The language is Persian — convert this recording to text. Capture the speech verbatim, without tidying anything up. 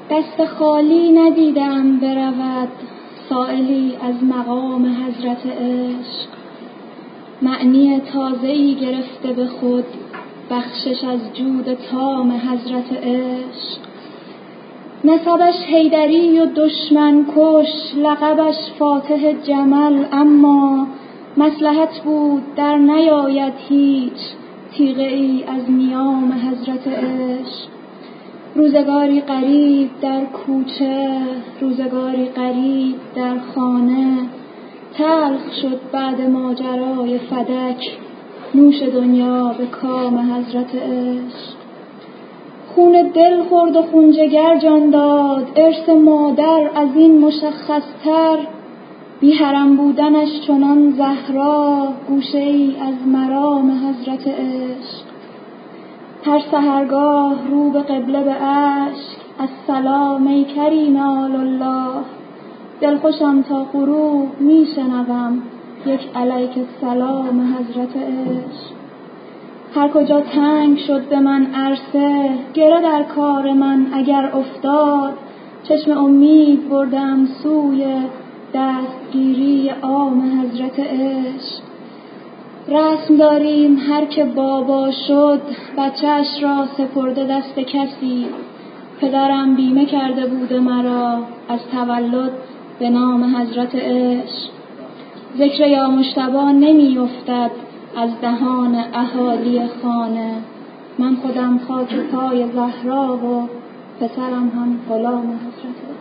دست خالی ندیدم برود سائلی از مقام حضرت عشق. معنی تازه‌ای گرفته به خود، بخشش از جود تام حضرت عشق. نسبش حیدری و دشمن کش، لقبش فاتح جمل، اما مصلحت بود در نیاید هیچ تیغه ای از نیام حضرت عشق. روزگاری غریب در کوچه، روزگاری غریب در خانه، تلخ شد بعد ماجرای فدک نوش دنیا به کام حضرت عشق. خون دل خورد و خون جگر جان داد، ارث مادر از این مشخص‌تر، بی حرم بودنش چنان زهرا گوشه ای از مرام حضرت عشق. هر سحرگاه رو به قبله به اشک، السلام ای کریم آل الله، دلخوشم تا غروب می شنوم یک علیک السلام حضرت عشق. هر کجا تنگ شد به من عرصه، گره در کار من اگر افتاد، چشم امید بردم سوی دستگیری عام حضرت عشق. رسم داریم هر که بابا شد، بچه‌اش را سپرده دست کسی، پدرم بیمه کرده بود مرا از تولد به نام حضرت عشق. ذکر یا مجتبی نمی افتد از دهان اهالی خانه، من خودم خاک پای زهرا و پسرم هم غلام حضرت عشق.